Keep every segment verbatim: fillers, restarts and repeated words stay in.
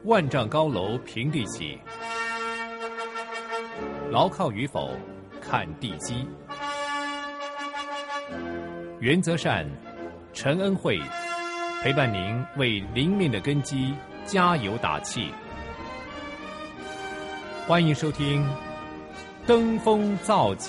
万丈高楼平地起，牢靠与否看地基。原则善，陈恩惠陪伴您为灵命的根基加油打气。欢迎收听《登峰造极》。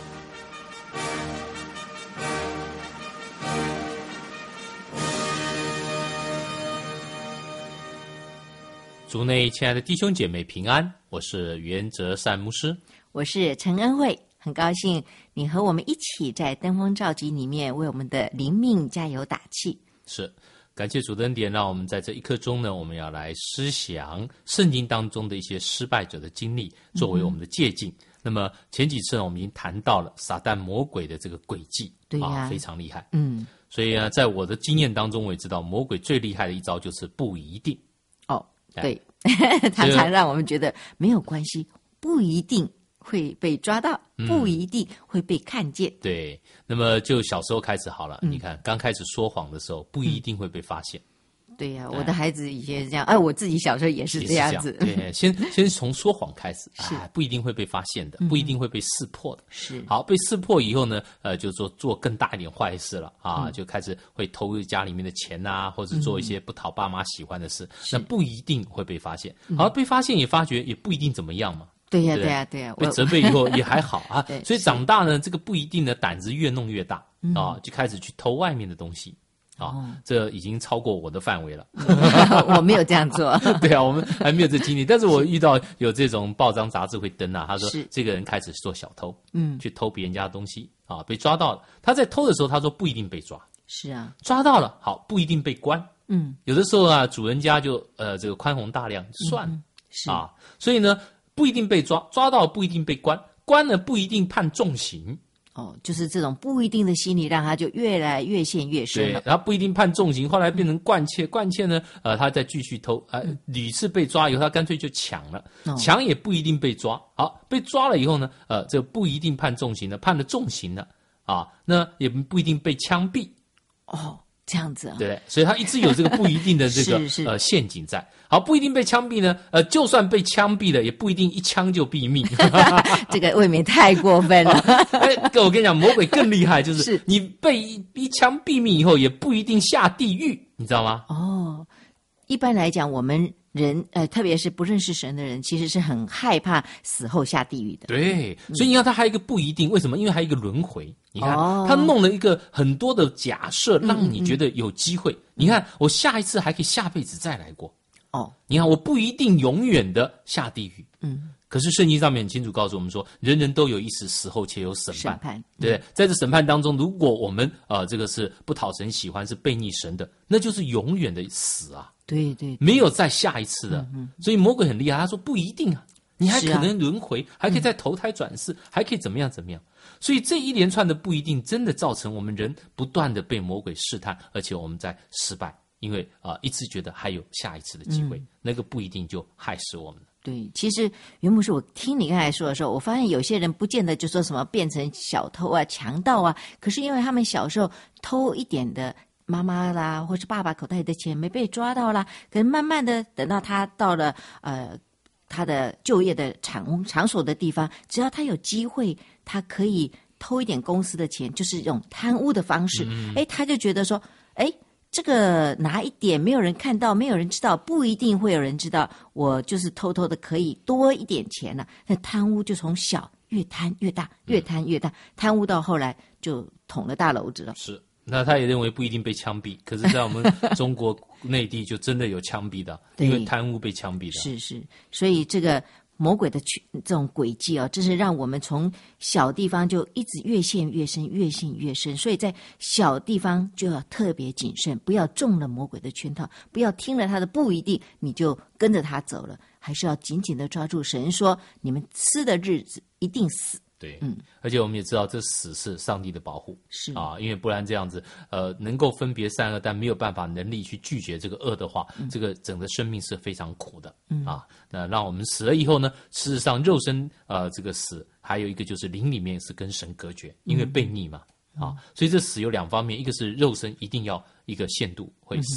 主内亲爱的弟兄姐妹平安，我是原则善牧师， 我是陈恩惠，很高兴你和我们一起在登峰造极里面为我们的灵命加油打气。 是，感谢主的恩典，让我们在这一刻钟呢，我们要来思想圣经当中的一些失败者的经历，作为我们的借鉴。嗯、那么前几次呢，我们已经谈到了撒旦魔鬼的这个诡计， 对呀、 啊，非常厉害。 嗯， 所以呢，在我的经验当中，我也知道魔鬼最厉害的一招就是不一定。 哦，对。他常让我们觉得没有关系，不一定会被抓到，嗯、不一定会被看见。 对，那么就小时候开始好了。嗯、你看，刚开始说谎的时候，不一定会被发现。 嗯、对呀、啊，我的孩子以前是这样，哎、啊，我自己小时候也是这样子。 样对，先先从说谎开始， 是、 啊、不一定会被发现的，不一定会被识破的。 是， 好，被识破以后呢，呃，就做做更大一点坏事了啊，嗯、就开始会偷家里面的钱啊，或者做一些不讨爸妈喜欢的事，嗯、那不一定会被发现。好，被发现也发觉也不一定怎么样嘛。 对呀、啊，对呀、啊，对呀、啊， 被责备以后也还好啊。所以长大呢，这个不一定的胆子越弄越大啊，就开始去偷外面的东西。啊、哦，这已经超过我的范围了。 我没有这样做。 对啊，我们还没有这经历。但是我遇到有这种报章杂志会登啊，他说这个人开始做小偷，嗯，去偷别人家的东西啊，被抓到了。他在偷的时候，他说不一定被抓。 是啊， 抓到了，好，不一定被关。嗯，有的时候啊，主人家就呃这个宽宏大量，算了、嗯、 是啊，所以呢不一定被抓，抓到不一定被关，关了不一定判重刑。 哦，就是这种不一定的心理，让他就越来越陷越深了。 对，然后不一定判重刑，后来变成惯窃，惯窃呢，呃，他再继续偷，呃，屡次被抓以后，他干脆就抢了，哦、抢也不一定被抓。好，被抓了以后呢，呃，这不一定判重刑了，判了重刑了啊，那也不一定被枪毙。 哦。这样子啊， 对，所以他一直有这个不一定的这个是是呃陷阱在。好，不一定被枪毙呢，呃，就算被枪毙了，也不一定一枪就毙命。 这个未免太过分了。 哎，我跟你讲，魔鬼更厉害，就是, 是你被一一枪毙命以后，也不一定下地狱，你知道吗？ 哦，一般来讲，我们人呃，特别是不认识神的人，其实是很害怕死后下地狱的。 对，所以你看，他还有一个不一定，为什么？因为还有一个轮回。你看，哦、他弄了一个很多的假设，让你觉得有机会。嗯嗯你看，我下一次还可以下辈子再来过。 哦， 你看，我不一定永远的下地狱。嗯，可是圣经上面很清楚告诉我们说，人人都有一死，死后且有审判。 审判， 对不对？在这审判当中，如果我们呃这个是不讨神喜欢，是背逆神的，那就是永远的死啊。 对 对, 对， 没有再下一次的。嗯嗯所以魔鬼很厉害，他说不一定啊。你还可能轮回，啊、还可以再投胎转世，嗯、还可以怎么样怎么样？所以这一连串的不一定，真的造成我们人不断的被魔鬼试探，而且我们在失败，因为啊、呃、一直觉得还有下一次的机会，嗯、那个不一定就害死我们了。 对，其实袁牧师，我听你刚才说的时候，我发现有些人不见得就说什么变成小偷啊、强盗啊，可是因为他们小时候偷一点的。妈妈啦，或是爸爸口袋里的钱没被抓到啦，可能慢慢的等到他到了呃他的就业的场场所的地方，只要他有机会，他可以偷一点公司的钱，就是用贪污的方式，哎、嗯，他就觉得说，哎，这个拿一点没有人看到，没有人知道，不一定会有人知道，我就是偷偷的可以多一点钱了。那贪污就从小越贪越大，越贪越大，嗯、贪污到后来就捅了大篓子了。 是。那他也认为不一定被枪毙，可是在我们中国内地就真的有枪毙的，因为贪污被枪毙的。 是是，所以这个魔鬼的这种诡计啊，真是让我们从小地方就一直越陷越深，越陷越深。所以在小地方就要特别谨慎，不要中了魔鬼的圈套，不要听了他的不一定你就跟着他走了，还是要紧紧的抓住神说，你们吃的日子一定死。 对，嗯，而且我们也知道，这死是上帝的保护， 是啊，因为不然这样子，呃，能够分别善恶，但没有办法能力去拒绝这个恶的话，嗯、这个整个生命是非常苦的，嗯啊，那让我们死了以后呢，事实上肉身呃这个死，还有一个就是灵里面是跟神隔绝，因为悖逆嘛，嗯、啊，所以这死有两方面，一个是肉身一定要一个限度会死亡，嗯、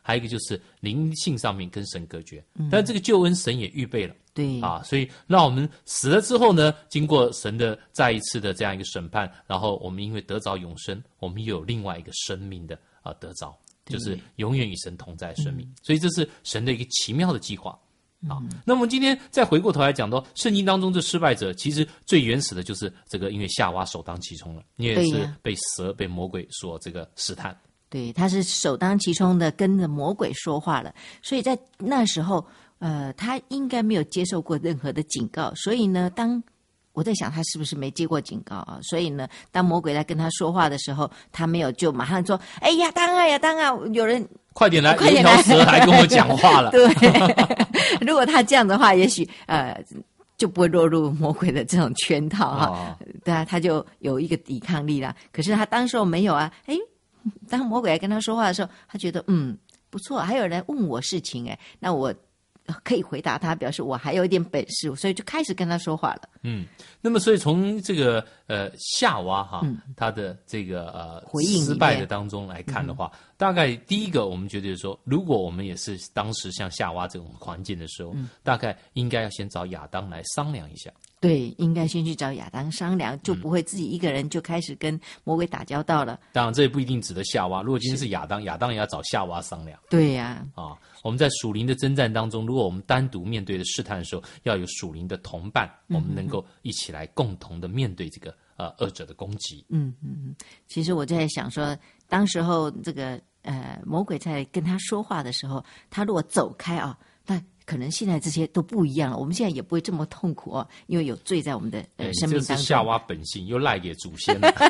还有一个就是灵性上面跟神隔绝。嗯、但这个救恩神也预备了， 对啊，所以让我们死了之后呢，经过神的再一次的这样一个审判，然后我们因为得着永生，我们又有另外一个生命的啊得着，就是永远与神同在的生命。嗯、所以这是神的一个奇妙的计划。好，那么今天再回过头来讲到圣经当中这失败者，其实最原始的就是这个，因为夏娃首当其冲了，因为是被蛇、被魔鬼所这个试探。 对，他是首当其冲的跟着魔鬼说话了，所以在那时候，呃，他应该没有接受过任何的警告，所以呢，当我在想他是不是没接过警告啊？所以呢，当魔鬼在跟他说话的时候，他没有就马上说：“哎呀，当啊呀，当啊，有人。” 快点来，快点来，有一条蛇来跟我讲话了。 对，如果他这样的话，也许呃就不会落入魔鬼的这种圈套哈。哦、对啊，他就有一个抵抗力啦。可是他当时候没有啊。哎，当魔鬼来跟他说话的时候，他觉得嗯不错，还有人问我事情哎，那我可以回答他，表示我还有一点本事，所以就开始跟他说话了。 嗯，那么所以从这个呃夏娃哈，嗯、他的这个呃回应失败的当中来看的话，嗯、大概第一个我们觉得说，如果我们也是当时像夏娃这种环境的时候，嗯、大概应该要先找亚当来商量一下。 对，应该先去找亚当商量，就不会自己一个人就开始跟魔鬼打交道了。 嗯、当然，这也不一定指的夏娃。如果今天是亚当，亚当也要找夏娃商量。 对呀、 啊，啊，我们在属灵的征战当中，如果我们单独面对的试探的时候，要有属灵的同伴，嗯、我们能够一起来共同的面对这个呃恶者的攻击。 嗯嗯嗯。其实我在想说，当时候这个呃魔鬼在跟他说话的时候，他如果走开啊，那可能现在这些都不一样了，我们现在也不会这么痛苦哦，因为有罪在我们的呃生命当中。 这是夏娃本性，又赖给祖先了。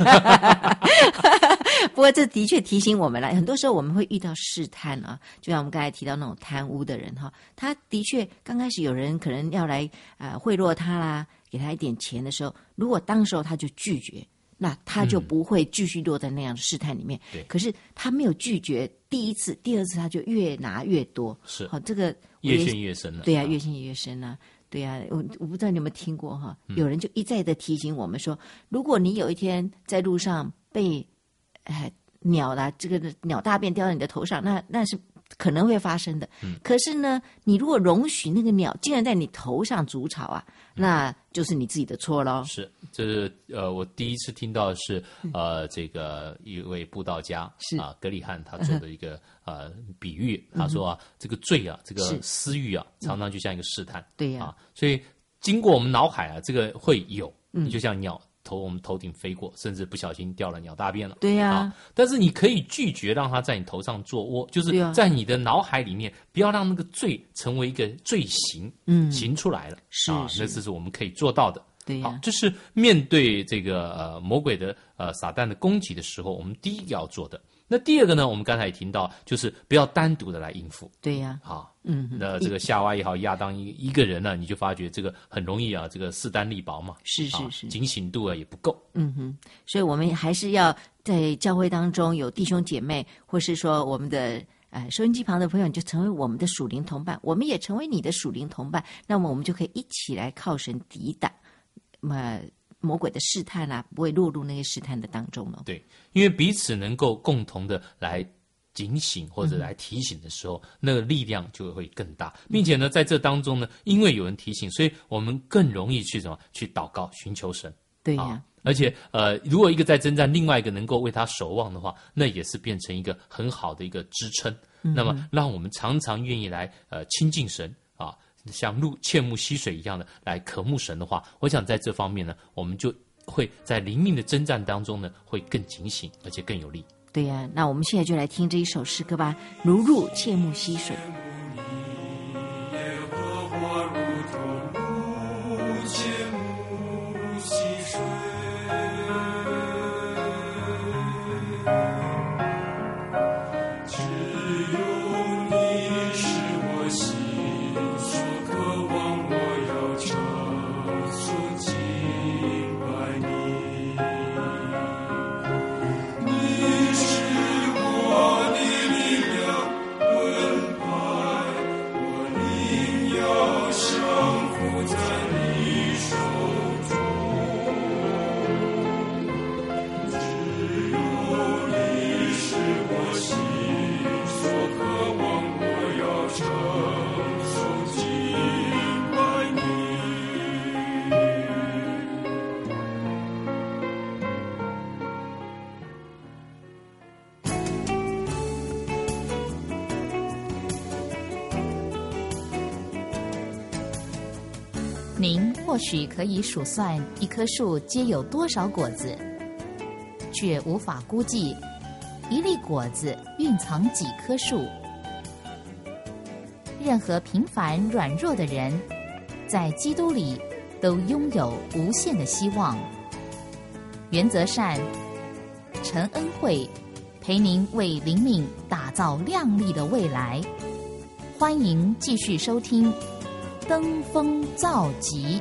不过这的确提醒我们了，很多时候我们会遇到试探啊，就像我们刚才提到那种贪污的人哈，他的确刚开始有人可能要来呃贿赂他啦，给他一点钱的时候，如果当时候他就拒绝，那他就不会继续落在那样的试探里面。 对、嗯， 可是他没有拒绝，第一次、第二次他就越拿越多。 是， 好，这个越陷越深了。 对呀、啊，越陷越深啊。对呀、啊，我我不知道你有没有听过哈，嗯、有人就一再的提醒我们说，如果你有一天在路上被呃鸟啦，这个鸟大便掉到你的头上，那那是可能会发生的。嗯、可是呢，你如果容许那个鸟竟然在你头上筑巢啊，嗯、那就是你自己的错咯。 是，这是呃，我第一次听到的是呃，这个一位布道家是啊，格里汉他做的一个、嗯、呃比喻，他说啊，这个罪啊，这个私欲啊，常常就像一个试探。 对呀、 啊，所以经过我们脑海啊，这个会有，你就像鸟。头我们头顶飞过，甚至不小心掉了鸟大便了。 对呀、 啊，但是你可以拒绝让它在你头上做窝，就是在你的脑海里面，不要让那个罪成为一个罪行，嗯，行出来了。 是啊，那这是我们可以做到的。 对呀、 啊，这是面对这个呃魔鬼的呃撒旦的攻击的时候，我们第一个要做的。那第二个呢，我们刚才也听到，就是不要单独的来应付。 对呀、 啊，好， 嗯， 那这个夏娃也好，亚当一一个人呢，你就发觉这个很容易啊，这个势单力薄嘛， 是是是， 啊、警醒度啊也不够。 嗯哼，所以我们还是要在教会当中有弟兄姐妹，或是说我们的呃收音机旁的朋友，你就成为我们的属灵同伴，我们也成为你的属灵同伴，那么我们就可以一起来靠神抵挡，呃。魔鬼的试探啊，不会落入那些试探的当中了。 对，因为彼此能够共同的来警醒或者来提醒的时候，嗯、那个力量就会更大，并且呢，在这当中呢，因为有人提醒，所以我们更容易去什么去祷告、寻求神。 对呀、 啊，而且呃，如果一个在征战，另外一个能够为他守望的话，那也是变成一个很好的一个支撑。嗯、那么，让我们常常愿意来呃亲近神啊。像入切慕溪水一样的来渴慕神的话，我想在这方面呢，我们就会在灵命的征战当中呢，会更警醒，而且更有力。 对呀、啊，那我们现在就来听这一首诗歌吧，如入切慕溪水。 你是我的力量，奔跑。 您或许可以数算一棵树结有多少果子，却无法估计一粒果子蕴藏几棵树。任何平凡软弱的人，在基督里都拥有无限的希望。原则善，陈恩惠陪您为灵命打造亮丽的未来。欢迎继续收听登峰造极。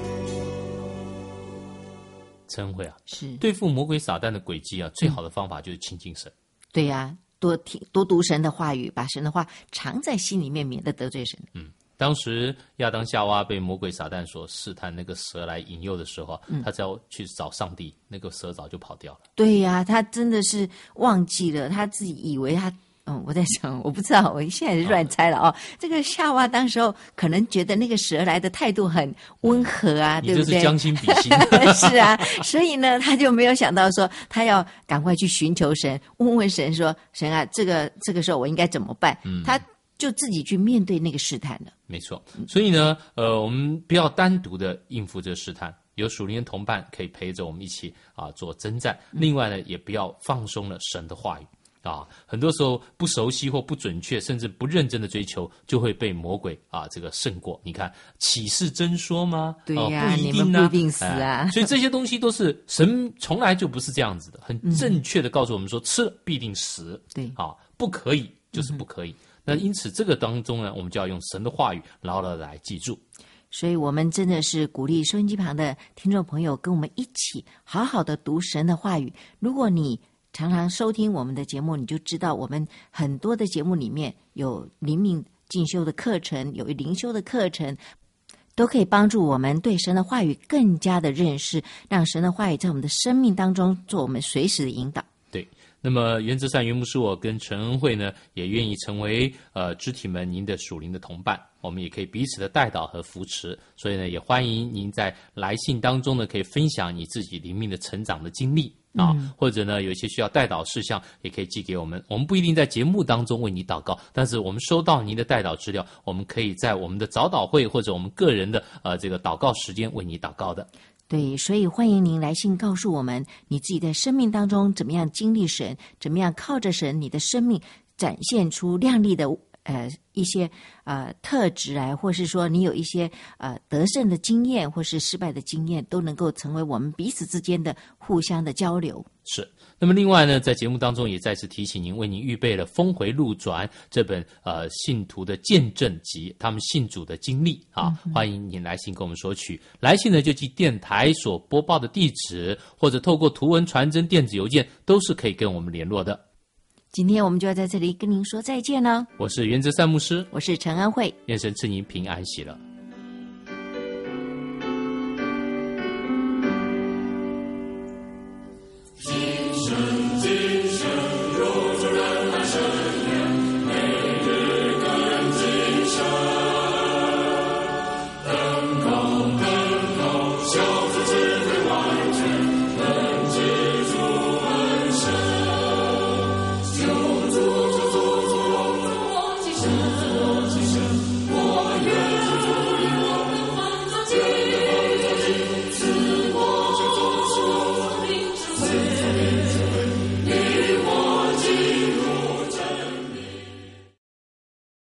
陈恩惠啊， 是对付魔鬼撒旦的诡计啊，最好的方法就是亲近神。 对呀、啊，多听多读神的话语，把神的话藏在心里面，免得得罪神。 嗯，当时亚当夏娃被魔鬼撒旦所试探，那个蛇来引诱的时候，嗯、他只要去找上帝，那个蛇早就跑掉了。 对呀、啊，他真的是忘记了，他自己以为他。嗯，我在想，我不知道，我现在是乱猜了哦。这个夏娃当时候可能觉得那个蛇来的态度很温和啊，对不对？ 你就是将心比心。 是啊，所以呢，他就没有想到说，他要赶快去寻求神，问问神说：“神啊，这个这个时候我应该怎么办？”嗯、他就自己去面对那个试探了。 没错，所以呢，呃，我们不要单独的应付这个试探。有属灵的同伴可以陪着我们一起啊做征战。另外呢，也不要放松了神的话语。啊，很多时候不熟悉或不准确，甚至不认真的追求，就会被魔鬼啊这个胜过。你看，岂是真说吗？ 对呀、啊哦，不一定啊， 你们不一定死啊、 哎。所以这些东西都是神从来就不是这样子的，很正确的告诉我们说，嗯、吃了必定死。 对， 啊，不可以就是不可以。嗯、那因此这个当中呢，我们就要用神的话语牢牢的来记住。 所以我们真的是鼓励收音机旁的听众朋友跟我们一起好好的读神的话语。如果你常常收听我们的节目，你就知道我们很多的节目里面有灵命进修的课程，有灵修的课程，都可以帮助我们对神的话语更加的认识，让神的话语在我们的生命当中做我们随时的引导。 对，那么原则上原牧师我跟陈恩惠呢，也愿意成为呃肢体们您的属灵的同伴，我们也可以彼此的带导和扶持。所以呢，也欢迎您在来信当中呢，可以分享你自己灵命的成长的经历。啊，或者呢，有一些需要代祷事项，也可以寄给我们。我们不一定在节目当中为你祷告，但是我们收到您的代祷资料，我们可以在我们的早祷会或者我们个人的呃这个祷告时间为你祷告的。 对，所以欢迎您来信告诉我们你自己在生命当中怎么样经历神，怎么样靠着神，你的生命展现出亮丽的呃一些呃特质来，或是说你有一些呃得胜的经验，或是失败的经验，都能够成为我们彼此之间的互相的交流。 是。那么另外呢，在节目当中也再次提醒您，为您预备了《峰回路转》这本呃信徒的见证集，他们信主的经历啊，嗯、欢迎您来信跟我们索取。来信呢就寄电台所播报的地址，或者透过图文传真、电子邮件，都是可以跟我们联络的。 今天我们就要在这里跟您说再见了。 我是原则善牧师， 我是陈安慧， 愿神赐您平安喜乐。